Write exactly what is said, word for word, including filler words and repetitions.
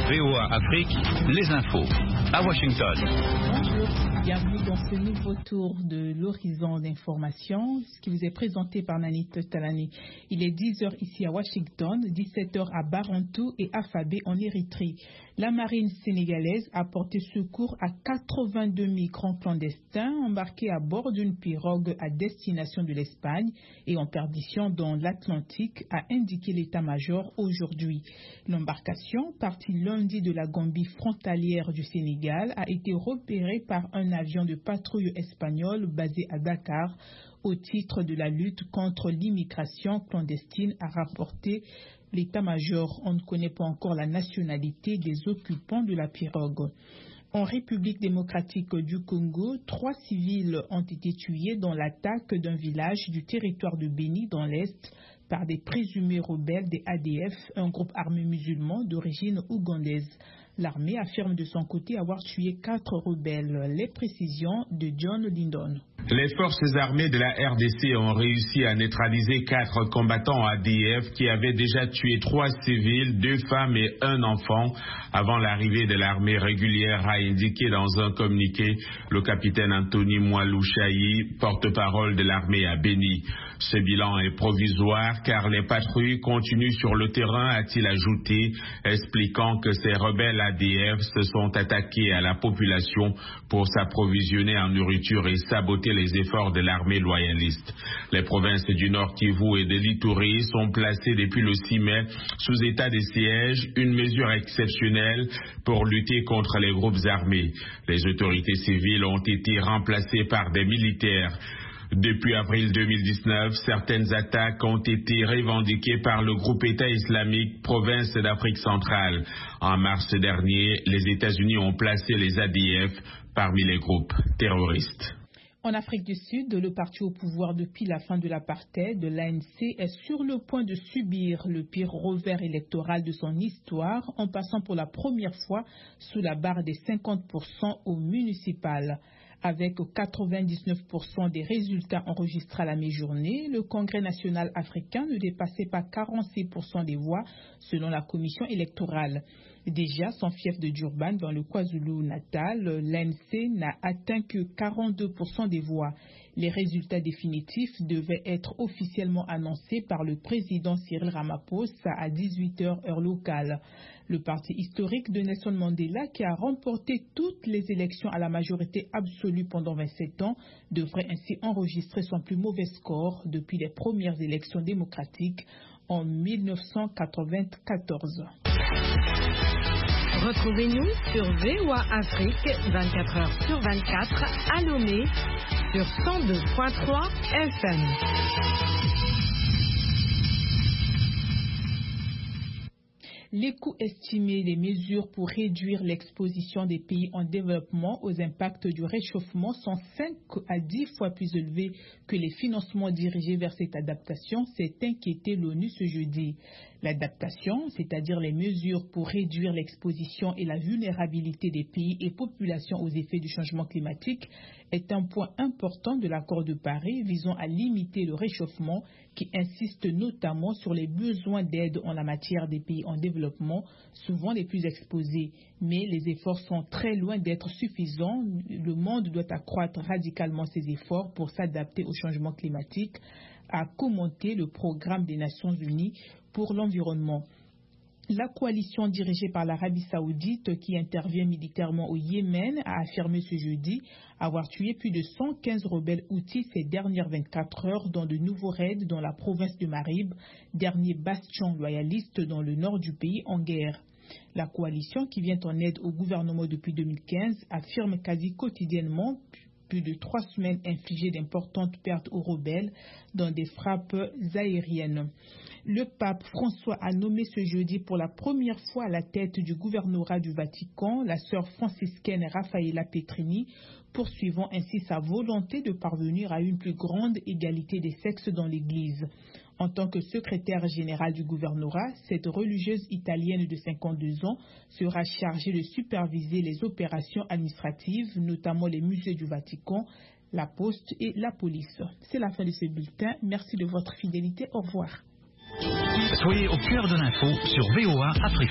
V O A Afrique, les infos, à Washington. Bonjour, bienvenue dans ce nouveau tour de l'horizon d'information, ce qui vous est présenté par Nanit Talani. Il est dix heures ici à Washington, dix-sept heures à Barantou et à Fabé en Érythrée. La marine sénégalaise a porté secours à quatre-vingt-deux migrants clandestins embarqués à bord d'une pirogue à destination de l'Espagne et en perdition dans l'Atlantique, a indiqué l'état-major aujourd'hui. L'embarcation, partie lundi de la Gambie frontalière du Sénégal, a été repérée par un avion de patrouille espagnol basé à Dakar au titre de la lutte contre l'immigration clandestine, a rapporté l'état-major. On ne connaît pas encore la nationalité des occupants de la pirogue. En République démocratique du Congo, trois civils ont été tués dans l'attaque d'un village du territoire de Béni dans l'Est par des présumés rebelles des A D F, un groupe armé musulman d'origine ougandaise. L'armée affirme de son côté avoir tué quatre rebelles. Les précisions de John Lindon. Les forces armées de la R D C ont réussi à neutraliser quatre combattants A D F qui avaient déjà tué trois civils, deux femmes et un enfant avant l'arrivée de l'armée régulière, a indiqué dans un communiqué le capitaine Anthony Mwalouchayi, porte-parole de l'armée à Béni. Ce bilan est provisoire car les patrouilles continuent sur le terrain, a-t-il ajouté, expliquant que ces rebelles A D F se sont attaqués à la population pour s'approvisionner en nourriture et saboter les efforts de l'armée loyaliste. Les provinces du Nord Kivu et de l'Ituri sont placées depuis le six mai sous état de siège, une mesure exceptionnelle pour lutter contre les groupes armés. Les autorités civiles ont été remplacées par des militaires. Depuis avril deux mille dix-neuf, certaines attaques ont été revendiquées par le groupe État islamique province d'Afrique centrale. En mars dernier, les États-Unis ont placé les A D F parmi les groupes terroristes. En Afrique du Sud, le parti au pouvoir depuis la fin de l'apartheid, de l'A N C, est sur le point de subir le pire revers électoral de son histoire en passant pour la première fois sous la barre des cinquante pour cent au municipal. Avec quatre-vingt-dix-neuf pour cent des résultats enregistrés à la mi-journée, le Congrès national africain ne dépassait pas quarante-six pour cent des voix selon la commission électorale. Déjà, son fief de Durban dans le KwaZulu-Natal, l'A N C n'a atteint que quarante-deux pour cent des voix. Les résultats définitifs devaient être officiellement annoncés par le président Cyril Ramaphosa à dix-huit heures heure locale. Le parti historique de Nelson Mandela, qui a remporté toutes les élections à la majorité absolue pendant vingt-sept ans, devrait ainsi enregistrer son plus mauvais score depuis les premières élections démocratiques en mille neuf cent quatre-vingt-quatorze. Retrouvez-nous sur V O A Afrique vingt-quatre heures sur vingt-quatre à Lomé sur cent deux point trois F M. Les coûts estimés des mesures pour réduire l'exposition des pays en développement aux impacts du réchauffement sont cinq à dix fois plus élevés que les financements dirigés vers cette adaptation, s'est inquiété l'ONU ce jeudi. L'adaptation, c'est-à-dire les mesures pour réduire l'exposition et la vulnérabilité des pays et populations aux effets du changement climatique, est un point important de l'accord de Paris visant à limiter le réchauffement, qui insiste notamment sur les besoins d'aide en la matière des pays en développement, souvent les plus exposés. Mais les efforts sont très loin d'être suffisants. Le monde doit accroître radicalement ses efforts pour s'adapter au changement climatique, a commenté le programme des Nations Unies pour l'environnement. La coalition dirigée par l'Arabie Saoudite, qui intervient militairement au Yémen, a affirmé ce jeudi avoir tué plus de cent quinze rebelles houthis ces dernières vingt-quatre heures dans de nouveaux raids dans la province de Marib, dernier bastion loyaliste dans le nord du pays en guerre. La coalition, qui vient en aide au gouvernement depuis deux mille quinze, affirme quasi quotidiennement plus de trois semaines infligées d'importantes pertes aux rebelles dans des frappes aériennes. Le pape François a nommé ce jeudi pour la première fois à la tête du gouvernorat du Vatican la sœur franciscaine Raffaella Petrini, poursuivant ainsi sa volonté de parvenir à une plus grande égalité des sexes dans l'Église. En tant que secrétaire général du gouvernorat, cette religieuse italienne de cinquante-deux ans sera chargée de superviser les opérations administratives, notamment les musées du Vatican, la poste et la police. C'est la fin de ce bulletin. Merci de votre fidélité. Au revoir. Soyez au cœur de l'info sur V O A Afrique.